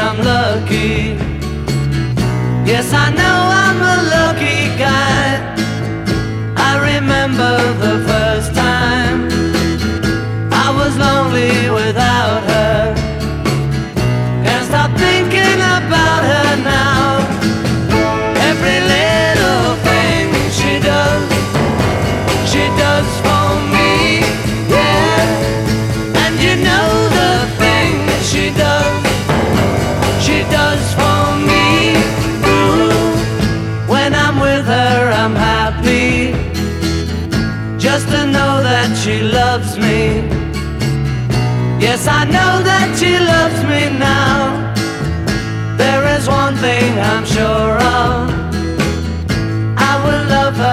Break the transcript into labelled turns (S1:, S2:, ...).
S1: I'm lucky. Yes, I know I'm a lucky guy. I remember the first time I was lonely without her. Can't stop thinking about her now. Every little thing she does for me, yeah. And you know the thing she does for me. Ooh, when I'm with her, I'm happy. Just to know that she loves me. Yes, I know that she loves me now. There is one thing I'm sure of, I will love her